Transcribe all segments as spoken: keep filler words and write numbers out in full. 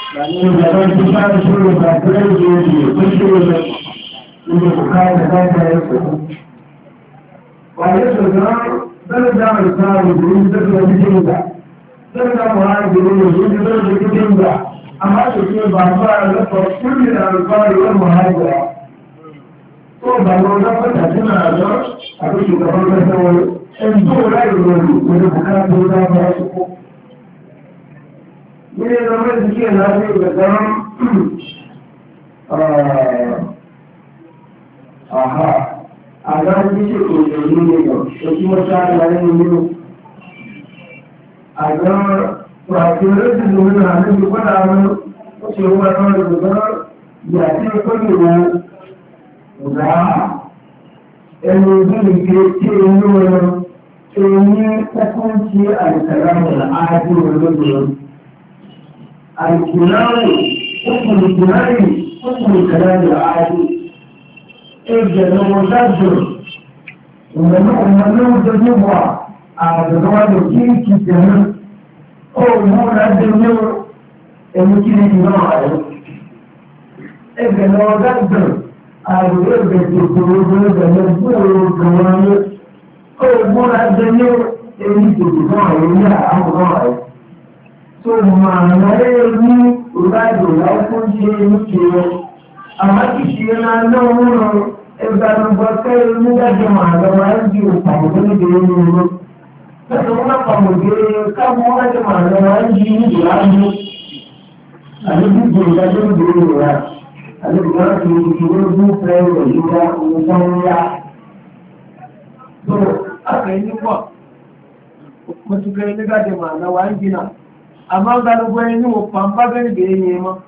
shugaban kusa da shirin zafirar da yake kun shirin da inda bukata ta ta yi kusa. Wane shugaban zan da mai tsari da yin zai da cikin da zan da mu hana da yin yin zai da cikin da amma da ke ba ba da farkuri da alfahari wani muhajira. Ko ba mu da fata tana da abin shugaban kasa wani ɗan zuwa da yi wani bukata ta ta yi kusa. Ini namanya sekian hari dalam aha agar bisa ini itu semua cara lain ini agar perhatian itu semua ada juga dalam semua orang juga jadi pun itu udah ini kita ini ini kunci antara ada dulu الكلام حكم الكلام حكم الكلام العادي ابدا لو تجر ومنه منه تجربه على زواج كيف كده او مو لازم نور ممكن يجمع ابدا لو تجر على زواج الكلام ده مجبور كمان او مو لازم نور ممكن يجمع ولا امر tó máa rẹ̀ ní ìbájò láìpọ̀ ṣe ní kìí àmá kì ṣe náà náà múnà ẹgbàlùgbọ́kẹ́ nígbàjọ́ máa lọ máa ń di òpàmùdé níbi ẹni ìlú lọ́sọ̀ wọ́n pàmùdé káwọn wájọ́ máa lọ máa ń di níbi láàájú àlébùgbò ìdájọ́ níbi ẹni ìlú àlébùgbò láti ìdíwé fún fẹ́rẹ̀ ìgbà òun ńlá tó akẹ́ nípọ̀ mọ́túkẹ́ nígbàjọ́ máa lọ wá ń jìnà amma galibin yin wufan bagani da yin ma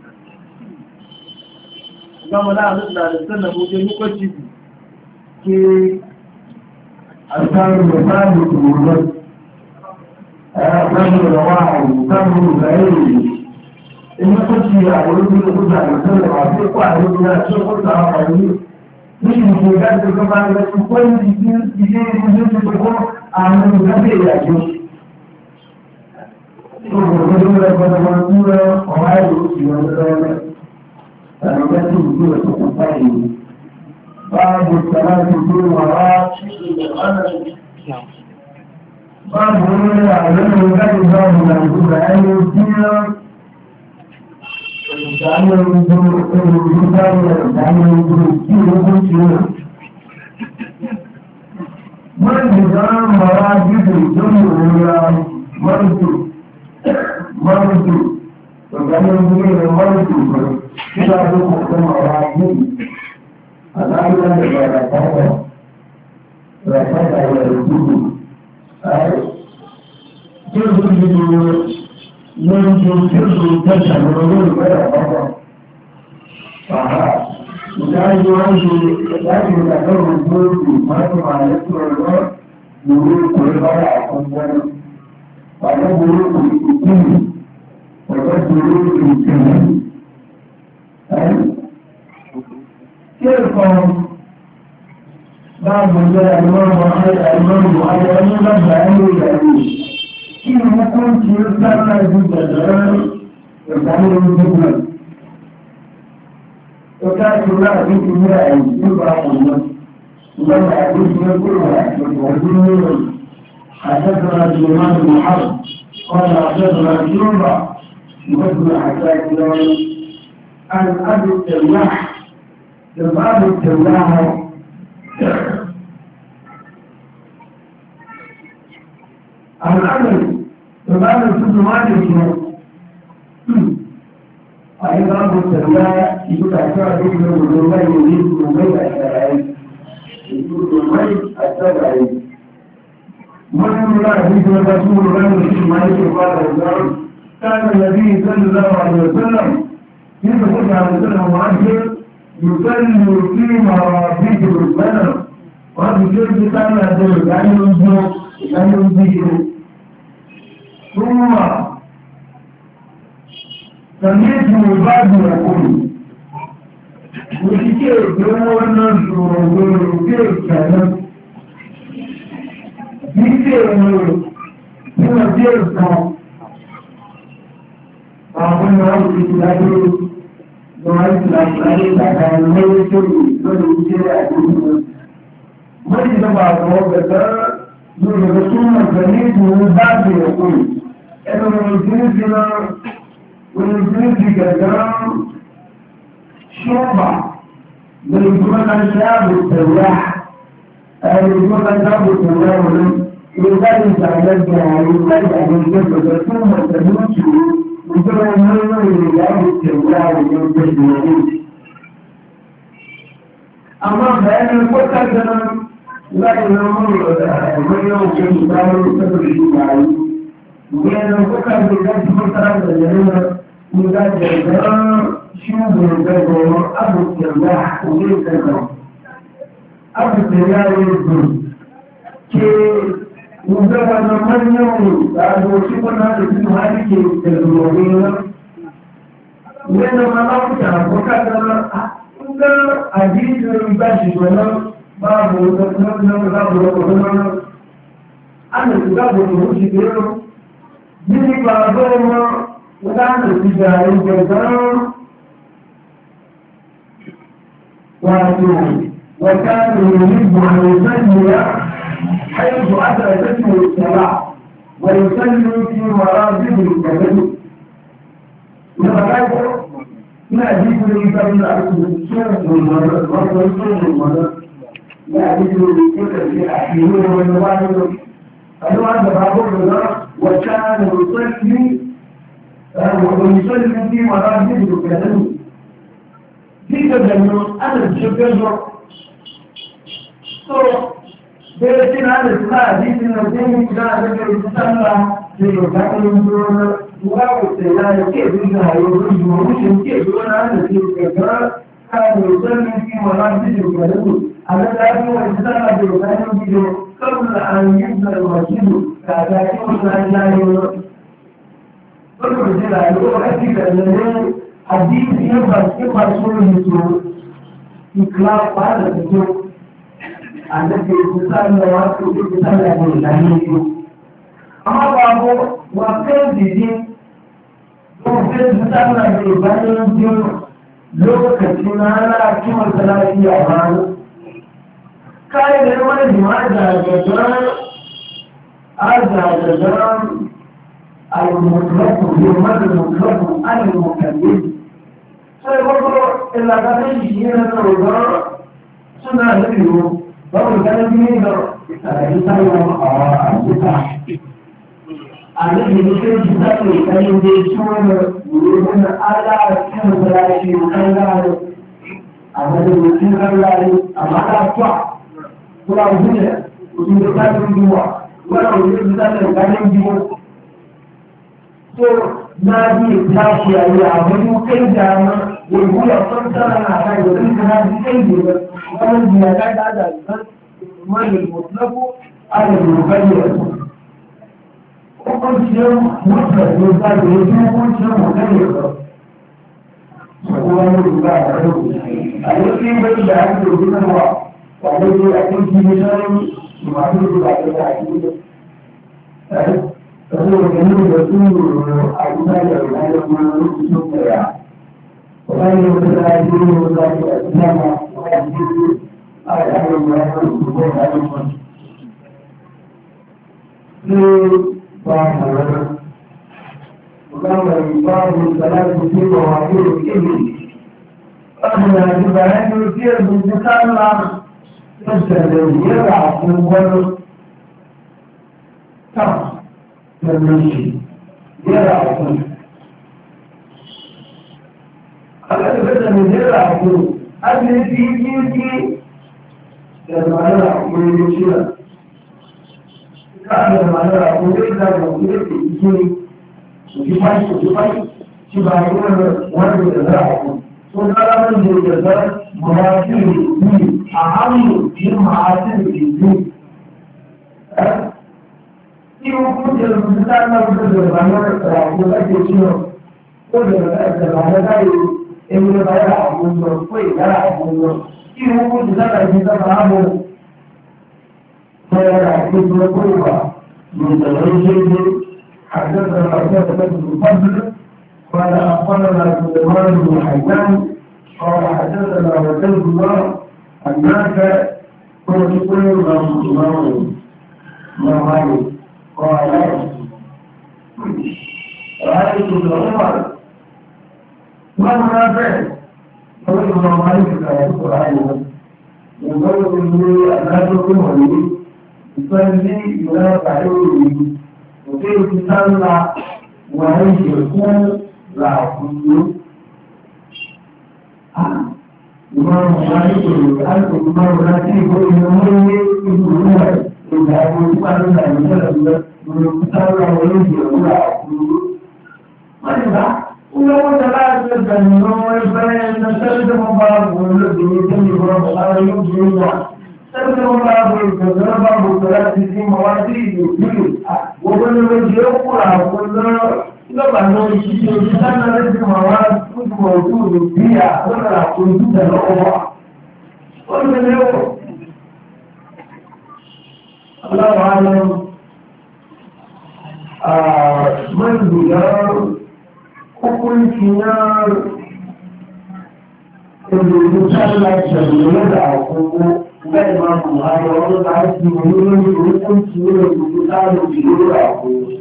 gama na hannun da alisar da muje yi kwaci ke alfarin da sami tururai a yakan da wa'ayi samun da yayi in yi kwaci a wurin da kusa alisar da masu kwanan da ce kusa a kwanye nishin ke gaji gaba da su kwan jikin jikin jikin da kuma a hannun da zai yake Kemudian pada waktu orang itu juga dan itu juga cukup ini. Bahawa sekarang itu malah bahawa ada juga juga dengan juga ini dia jangan itu juga jangan itu itu itu. Mereka malah gitu jangan mereka مرضي وقال لي مرضي كذا يقوم أراضي أنا أيضا لا أتابع لا أتابع ولا أجيب أي كيف يجوا يجوا كيف تجعل الرجل ولا أتابع آه وكان يواجه لكن يتكلم الموت ما يسمع يسمع الله يقول كل مرة أقوم وأنا بقول لك وتدريب الكلام كيف بعض الأمام وحيد الأمام وحيد الأمام بأمر الأمين كيف يكون تيرتنا جدا يتعلم الجبنة وكانت الله بيت الله يبقى الله الله يعطيك يقول ويقول حدثنا الإمام بن حرب قال حدثنا شعبة وابن حساك عن أبي التلاح أبي التلاح عن أبي فبعد السجن مالك أيضا أبو التلاح يقول أشعر ابن الزبير يريد الزبير الشرعي يقول الزبير الشرعي من لا يجوز رسول الله صلى الله عليه وسلم كان النبي صلى الله عليه وسلم يدخل على وسلم معاشر يصلي في مرافق البلد وهذا الشيء كان يدل يعني ينزل يعني ينزل ثم سمعت بعض يقول وشيء يقول الناس يقول كيف كان Dice uno, una cierta, bajo wannan wani ke tunani da wani tunani tsakanin mai da kyau wanda kuke da a cikin wani da ba ga wanda ta zo daga sunan gane su ba su ya koyi yana wani jirgi na wani jirgi gaggaran shoba da kuma kan shabu taura a yi kuma kan shabu taura wani ìgbàlè ìgbàlódé ààrẹ ìgbàlódé gbogbo tó mọ̀ pẹ̀lú ìṣòro ìjọba ìmúlò ìrìnàjò ìtẹ̀wé àwọn ọmọdé ìrìnàjò. Àwọn bẹ̀rẹ̀ ní kókà jẹun láti lọ mú ìrọ̀lẹ́ òkè ìgbàlódé ìtẹ̀wé ìgbàlódé. Ìgbàlè ní kókà jẹun láti mú sára ìgbàlódé ìgbàlódé ìgbàlódé ṣúgbọ̀n ìgbàlódé àbùtẹ̀wé òkè ìtẹ̀wé. Àbùtẹ̀wé àwọn ìgbàlódé Mudah namanya lalu siapa nanti itu hari ke terlalu Ia nama kita bukan dalam enggak aji dari basi mana baru terkenal dengan baru bagaimana anda juga boleh ujian jadi kalau bukan tidak yang waktu وكان يريد أن يصلي حيث أدركته الصلاة ويصلي في مراتب الجبل. لما قال ما أجيب لي قبل أن يصوم المرض ويصوم المرض لا أجيب لي كل في أحيانه والنوادر قالوا هذا باب الرضا وكان يصلي ويصلي في مراتب الجبل. في جبل أنا الجبل So, there is another class, this is a thing that I think is Sandra, the Italian girl, who I would say, I can't do that, I will do motion, can't do another thing, the girl, kind of certainly see my life is in the room. And then I know it's not like the Italian video, come and use the machine, that I don't like that. Look at it, I know I think that the name, I did hear my skip my soul into the cloud part of the joke. Annabi kusan da wasu duk sallah ne da ne amma babu wa kan didi ko sai sallah ne bayan jin lokacin na kuma salati a bani kai da wani jima'a da ga aza da dan al-mutlaq yumad al-mutlaq al-mukaddid sai wato illa ga shi ne na rogar suna da yiwu babu ganin jini da isayen a jika a nufin nufin jika ne kanin da ya ci wani wurin ala a cikin zarafi kan gano a wani mutum kan gano a mata tuwa kuma wuce mutum da kafin duwa wani wurin da zai ganin jimo so na biyu ta kiyaye a wani kai jama ya buya fansara na kai da zai kana ji kai ne wannan jiya ta da da man al-mutlaq ala al-muqayyad ko shi mutlaq ne da ne ko shi muqayyad ko wannan da a yake bai da ake gudanar wa ba dai a cikin misalin masu da da ake eh saboda ganin da su a guda da rayuwar mana su tsaya وغير متلاعبين وذلك الإسلام ويحدث على أهل المعلم وقوم عليهم في بعض الرجل وقام بعض الثلاث في مواضيع الإبل أهلا جبعين يثير بالنسان العام يسأل يرعى في الولد كم تنمشي يرعى في أنا بدأ من هنا أقول أنا في جيتي لما أنا أقول يشيل كان لما أنا أقول إذا أقول يشيل وجباي وجباي جباي وانا وانا بدأ أقول سؤال من الجزر مراتب الدين أهم من مراتب الدين يمكن أن تستعمل هذا الأمر أقول لك يشيل كل هذا Ewúrẹ́ bá yára àwọn ọmọ pé ìyára àwọn ọmọ kí wọ́n kó ti dára ìdí dára ààbò fẹ́ra ìgbésí ọkọ̀ ìwà ní ìṣẹ̀lẹ̀ ìṣẹ́gbé àjọ́sọ̀rọ̀ àti ọ̀pẹ́ tuntun fọ́dúnlẹ̀ قال أخبرنا سليمان بن حيان قال حدثنا عبيد الله النافع قلت كل من ما مالك قال رأيت ابن عمر ما منافع قلت ما مالك قال القرآن يقول لي أنادكم ولي يصلي ينافع عليه وكيف تصلى وهي يكون لا يكون Imam Malik al Imam Rafi ko imam ne ibnu da ko kuma da da da mun tsara wani da ruwa ku mai ba kuma wanda la ta da no bayan da sai da ba ko da ne da ne ba ba yin jiya sai da ba ko da ba ko da cikin mawadi ne ko wani ne ya kula ko lọ́pàá lórí ṣíṣe ìdáná lẹ́sìn àwọn akúkọ̀ ojú òde bí i àkọ́kọ̀ àkójú tẹ̀lé ọwọ́. Ó lè léwọ̀. Ọlọ́wọ́ alẹ́ mọ́ìlúyà kókó ìfìyà èdè sálà ìṣẹ̀lẹ̀ lọ́dà àkókò bẹ́ẹ̀ máa bù ayọ̀ ọdún láti olórí orúkọ ìṣẹ̀lẹ̀ ìṣẹ̀lẹ̀ sálà ìṣẹ̀lẹ̀ àkókò.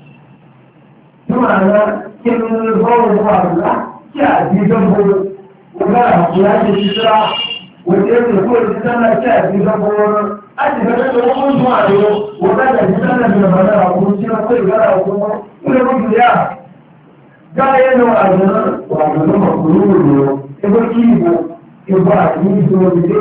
Dimana kin bawa wala ya ji gabo wala ya ji sira wace ne ko tana ta ji gabo a ji ga da wannan zuwa yo wala da ji tana da bada ko ci ko ga ko ko ko ya ga yana wa da wa da ma ko yo e ko ki bo e ba ni so de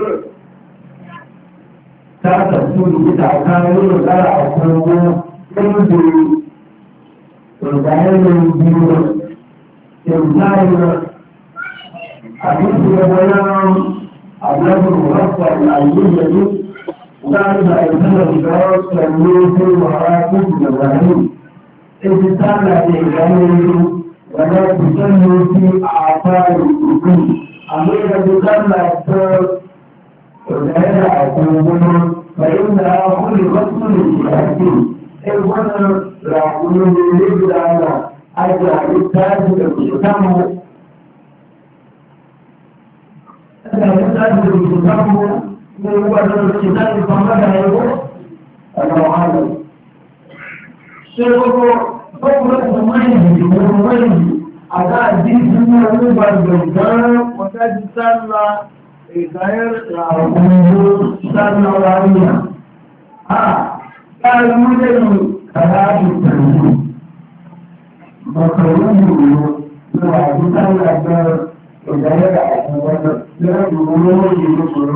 ta ta su ni ta ka ne da ra ko ko ko Percaya yang jiwa, yang lain, ada yang ada beberapa yang jadi dan saya juga selalu berharap dengan ini salah dengan itu, karena bukan mesti apa itu. Amerika bukan latar percaya aku pun, kerana aku lihat pun wannan rakunan da ya gudana a jari tashi da ku samu a jari tashi da ku samu ne wannan da ke tashi fama da yabo a ga wahala sai ko ko ko da mai da mai a ga jikin ne wani ba da ga wata ji sallah e gayar rakunan sallah wariya a قال مدن كلام التنزيل مكروه لو عدت الأكبر إذا يدع أكبر لا يقولون يقولون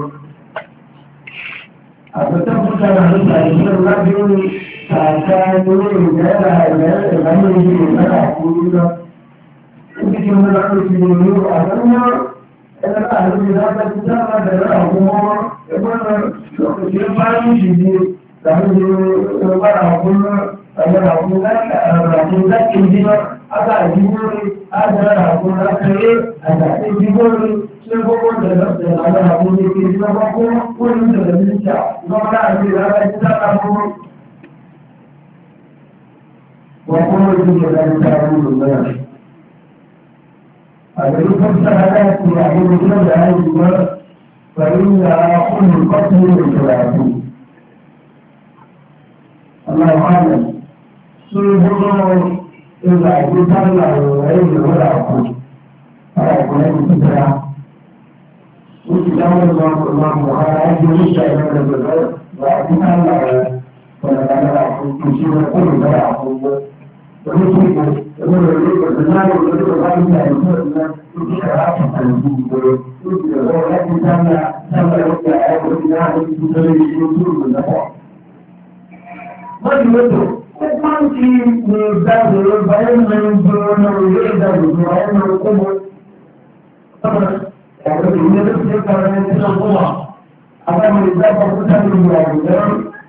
أفتبقى نحن سعيد الرجل فأكادوا إذا يدع الأمر إذا أقول إذا كنا نحن في اليوم أدنى إذا أهل إذا تتسامى دلاء أمور يقول كثير ما يجيب Kami lupa aku, saya aku kan, aku kan intinya ada jiburi, ada aku nakari, ada jiburi, semua dalam dalam aku ni kita aku pun dalam Indonesia. Nama aku dalam kita aku, aku itu dalam cara dulu. Ada pun saya aku aku itu dalam juga, kerana aku lupa tu Allah alam, seluruh إذا كنت الله وعيد ولا أقول فأقول لك تسرع وتجاوز الله الله وعلى يمشي من البلد وأعطيك الله فلا أقول تشير كل ولا أقول ويجيب يقول لك الزمان يقول لك غير لا يقول لك تشير عشرة سنين يقول لك سنة سنة يقول لك نعم تسرع يقول لك ما يقول Kuman ci ne zaɓe bayan nan zuwa na ruwa da zuwa yana kuma saboda ya ga ne da suke kare ne da kuma amma mai zaɓa mutane da gudan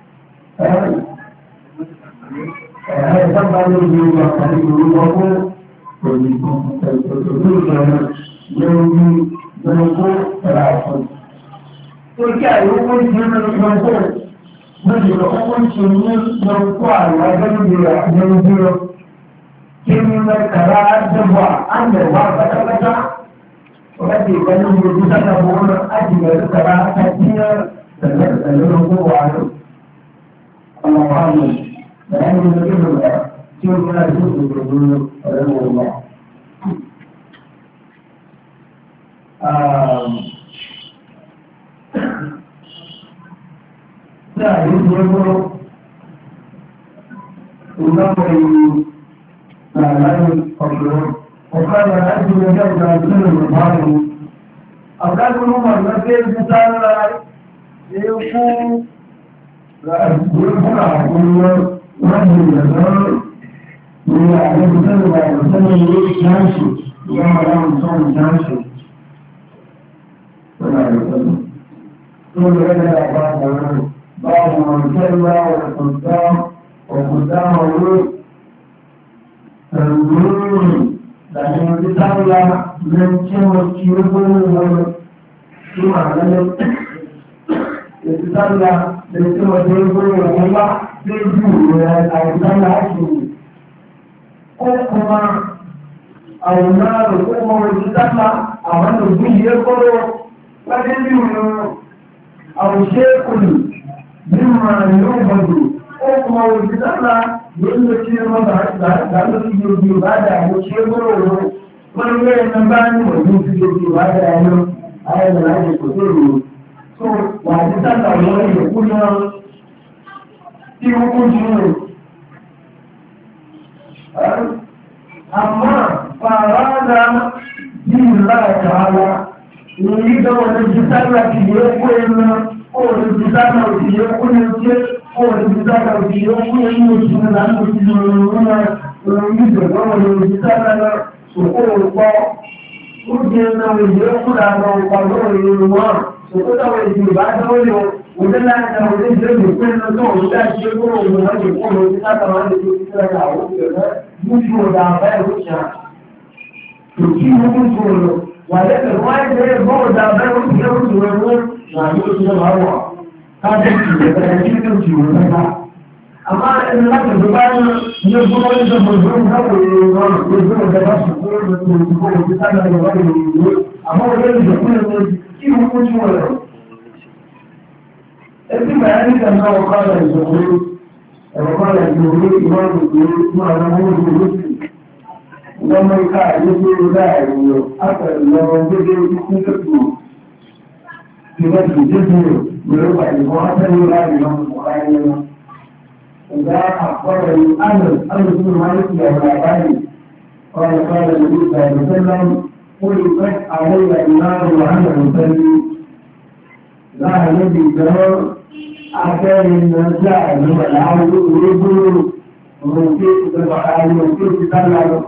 eh san ba ne zuwa kan ruwa ko ko ni ko ko ko ne ne ko rafu to kai ko ne ne ko Wọ́n lè hukuncin yin ɗauko a wajen da ya biyo kin kara dabwa an da wa kata kata wadda ganin da bisa da wannan ajiyar kara ta tiya da da da ko wani Allah wa'ala da yanzu da kin da kin yana da su da gudu da Allah um da yi ne ونظري معناه قبله وقال أجل جرد سنة المطاري أقال عمر نفسه مثال يقول يقول عقول وجه الجزار من أعلم سنة بعد سنة يريد جانشي وما لهم صوم جانشي ولا يسلم كل هذا أعباد بعض من كلا والقدام وقدامه تنظرون لكن بتاولا من كم كيربون كما قال بتاولا من كم كيربون وما تجوا أيضا عشوا كما أو نار كما بتاولا أمانة بيجيكوا وتجوا أو شيء مما يعبد ko kuma wani zama yadda ce mata da da su yi yi ba da mu ce goro wani ne nan ba ni wani su yi ba da yau ai da nake ko sai so wa ji ta da wani da kuma ti ku ji ne amma fara da din Allah ta'ala ni da wani ji ta da ki ne ko yana ko wani ji ta da ki ne ko ne Ora, se dá para o que eu conheço, na nossa vida, eu me dou uma visitada, socorro, qual, o dia não me deu por água, o calor e o mar, socorro, eu me vai dar olho, o dia lá, eu me deu de coisa, não, o dia chegou, o dia chegou, o dia está falando de que será a outra, muito da vai lutar. O que não controlo, mas é que vai ter bom da vai lutar, o que não controlo, na minha vida, Kadang kita kita jiwa kita. Apa yang nak berubah? Ia bukan itu berubah. Berubah berubah dalam sekolah berubah kita nak berubah ini. Apa yang kita punya ini bukan cuma. Tapi mana kita nak orang yang jauh, orang yang jauh, orang jauh, orang jauh. Orang mereka itu sudah itu. Apa yang kita kita tu? Kita tu يرفع المواصل إلى الإمام البخاري إذا أخبرني أنس أنس بن مالك الأولادي قال قال النبي صلى الله عليه وسلم خلقت علي النار وأنا أصلي لا الذي جرى أكان النساء من العبد يقول ومن كيف تبقى ومن كيف تطلع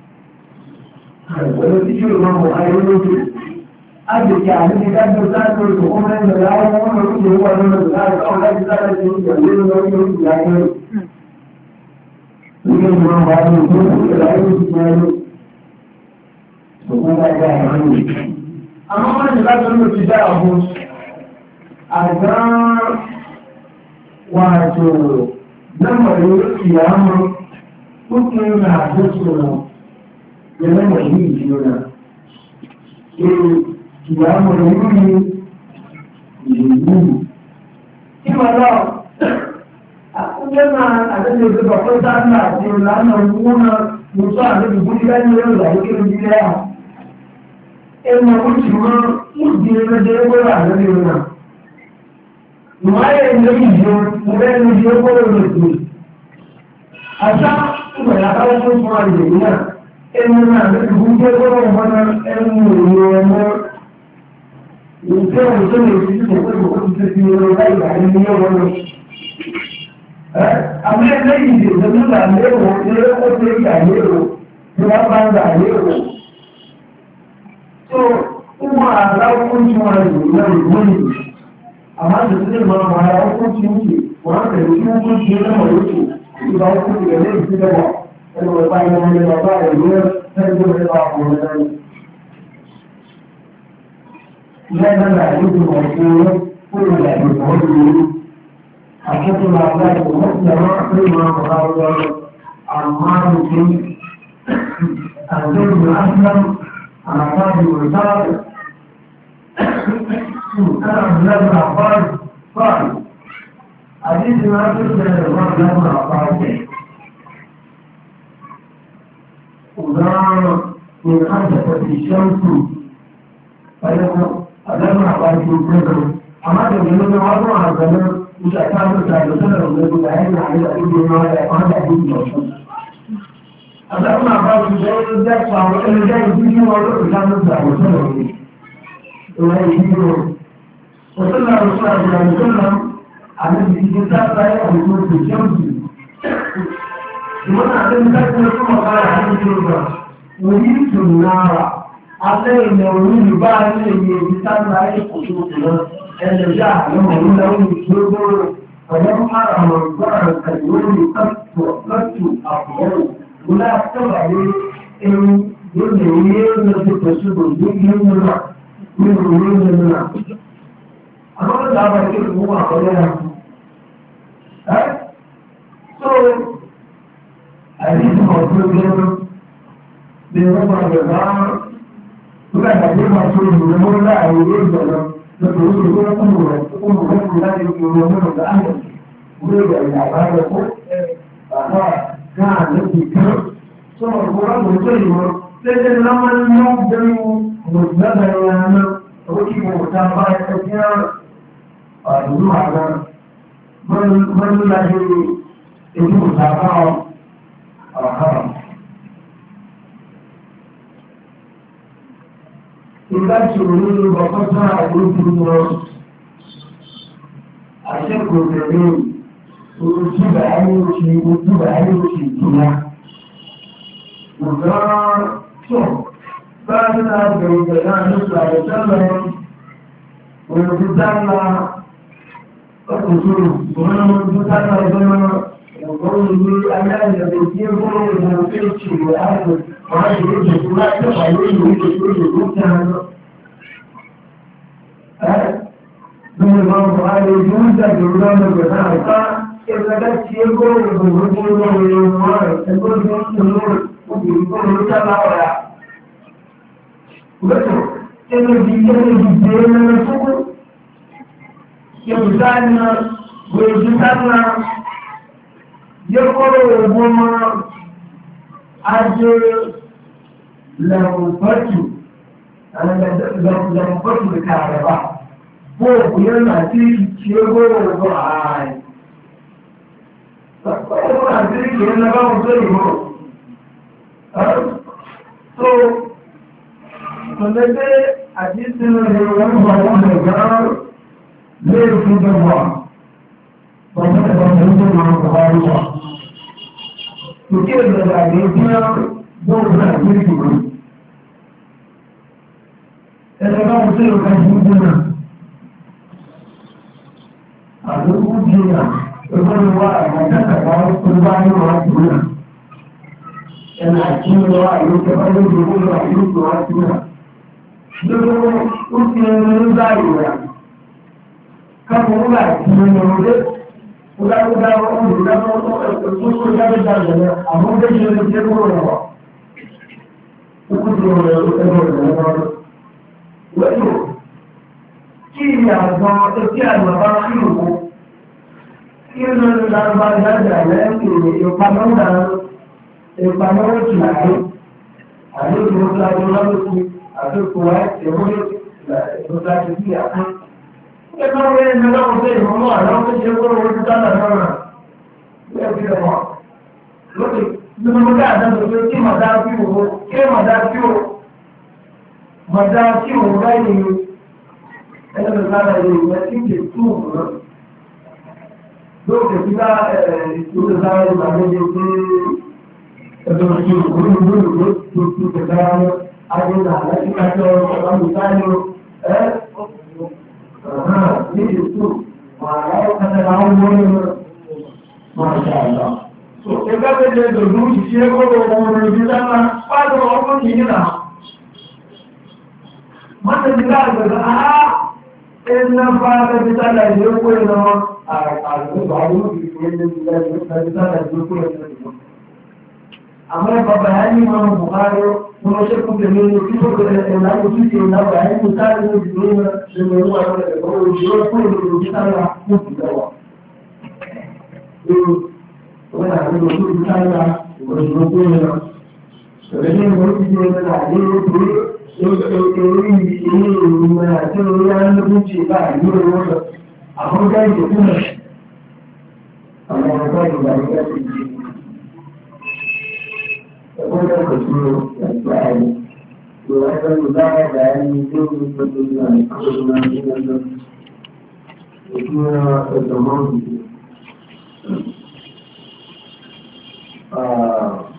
ولكن الإمام البخاري أجل يعني كان يسافر الحكومة من العالم ومن يقول هو من العالم أو لا يزال يجيب ويجيب يعني يجيب من بعض الناس العلم يعني حكومة يعني أما من لا تنو تجاهه أجر وعجو لما يقيم ممكن نحدثنا لما يجينا ìyàwó ìlú ni ìlú. Ìwà lọ, àkúnjẹ́ máa àtẹ́lẹ̀ ìgbẹ́gbà fún sáàtì àti ìlànà owó náà mú sọ àtẹ́lẹ̀ ìgbójú lẹ́yìn ẹ̀rọ ìlàyékèrè ní ilẹ̀ à. Ẹnu ọkùn tí wọ́n mú di ẹgbẹ́jẹ́ ẹgbẹ́rẹ́ àtẹ́lẹ̀ ìrìn náà. Ìwáyé ilé ìjọ, mo bẹ́ẹ̀ ní ìjọ ẹgbẹ́rẹ́ ìrìn àṣà ìgbẹ̀rẹ̀ àkáwọ́ fún fún àjẹ̀ náà. Ẹnu náà lẹ́yìn ìgbójú ẹgbẹ́rẹ́ ọmọ ẹnu ìrìn Ìjọ́ ìjọ́ ìjọ́ ìjọ́ ìjọ́ ti ọ̀rọ̀ láìpẹ́ àìní ọ̀rọ̀ lọ. Àwọn ẹgbẹ́ ìdè ìjọba ìgbà lérò ní ó ti ìgbà lérò tí wọ́n bá ń gbà lérò. Tó ń wọ́n àrá fún tí wọ́n rẹ̀ lọ ìwọ́n ìlú. Àwọn àjọ̀tí lè máa wọ́n ara fún tí ó ṣe wọ́n á tẹ̀lé tí wọ́n tún ṣe lọ́wọ́ lóṣù. Ìgbà ó kú ìrẹ̀lẹ́ ìsílẹ̀wọ̀ ẹnu ọ̀pá ìrẹ̀lẹ́ bàbá rẹ̀ ló لأن المعلوم الموصول كل الأمور حكيت مع ذلك المسلم كل ما مغادر عمار في عن زيد بن أسلم عن عطاء بن يسار أنا عبد الله بن عباس قال حديث ما تسمع عبد الله بن عباس وذا من خمسة الشمس فيقول أدام عباس يقول أما تقولون وضع عبدالله مش أكاد تتعلم ويقول عين على أيدي ما يقال أيدي أدام عباس يقول ذلك وإن ذلك يجي وضع كان تتعلم ويقول وصلى الله عليه وسلم على الكتاب لا يكون في الشمس ومن أعلم ذلك ثم قال حديث الله وليت النار علينا ولي بعد الكتاب لا يكون أن جاء لما له يسوع فلم أرى منظرا كاليوم قد وقت أقوال ولا تبع إن يوم تتسبب يوم الله من يوم الله أنا لا أعرف هو أقوله ها so حديث موجود بنظر الجماعة وكان حديث موجود بنظر لا يوجد له لكن يقول أمور أمور لا يمكن أن يريد أن يعبده فهذا كان الذي كان صار القرآن الكريم لكن لما يبدأ مزدهر يعني وكيف متابعة كثيرة أدعو هذا من من الذي يجب متابعة الحرام إذا شغلوا بقصة عدوكم أشكر جميل وأجيب عليه شيء وأجيب عليه شيء كنا وقال شوف بعدنا بيجنا نطلع لسلم ونبدأنا أقول ونبدأنا لسلم وقال لي أنا الذي يقول الموسيقى والأهل وهذه يجب لا تفعلين ويجب يجب من الله تعالى يجوز جلوان الجنائك إذا كانت يقول بالرجل والنور يقول بالنور ويقول بالتبع وبتو إنه بيجي بيجي من الفوق يبزعنا ويجزعنا يقول بما أجل لو فتو أنا لو فتو بكهرباء فوق يلا تيجي يقول بعاي فأقول أدرك يلا بقى وصلي so فلذا أجلسنا اليوم هو الجار ليه في الجوار فمتى بنقول مع الغالب وكيف الغالبية دورنا أدرك إذا كان وصلي كان يجينا أدرك جينا يقول واحد ما كان قرباني وعدنا أنا أكيد واحد يتفضل يقول واحد وعدنا يقول أوكي من دايرة كم واحد من يوجد ولا ولا ولا ولا ولا دايرة أهم شيء يقول هو يقول يقول ويقول كي يعرف كي يعرف Ilé ìlànà ìdájà lẹ́yìn ìpamọ́dà ìpamọ́ ìtìláyé, àdéhùn ìlànà lọ́lọ́sí, àdéhùn láti ìwọ́n ìlànà sí àpá. Ẹgbẹ́ orí ẹni lọ́wọ́ sí ìmọ̀mọ́ àwọn tó ṣe kúrò orí dáná náà lẹ́bí ẹ̀mọ́. Lókè, nínú mọ́ká àdájọ́ pé kí màdá sí òwò, kí màdá sí òwò, màdá sí òwò láyé ẹni lọ́la ìwé tí kì í tú òwò náà. Lókè tí bá ìṣòro sáré ìgbàlejò pé ẹgbẹ́ òṣèlú olóògbé tó tó tẹ̀lé ayélujára láti kájọ ọ̀pọ̀lọpọ̀ ẹ́ ní ètò wàhálà ọ̀kadà àwọn ọmọ ẹ̀rọ máa ṣe àlọ́. Ẹgbẹ́ pẹ̀lú ẹgbẹ̀rún ìṣẹ́ gbọ́dọ̀ ọmọ ìbí sábà pàdé ọkọ̀ kìí nà. Mọ́tẹ̀ ti láàgbẹ̀rẹ̀ àá ẹ̀nà bá ẹgbẹ́ sábà ìlú ẹ̀nà àrùn àwọn olùdíje ẹgbẹ́ sábà ìlú ẹ̀nà ìlú. amma ba bayani ma mu bukaro kuma sai ku da ne ki ko da na ku ci na bayani ku ta ne ku ne da ne ruwa da ko ji ko ne ku ta na ku da wa eh wannan ne ku ta na ko ji ko ne da ne mu ci ne da ne ku eh eh eh ne ma ta ya ne ku ci ba ni ruwa amma ga ji kuma amma ga ji ba ga ji wanda ka turo da bayani to wanda mu da bayani zai yi da duniya ne ko da nan da nan da kuma da mu ah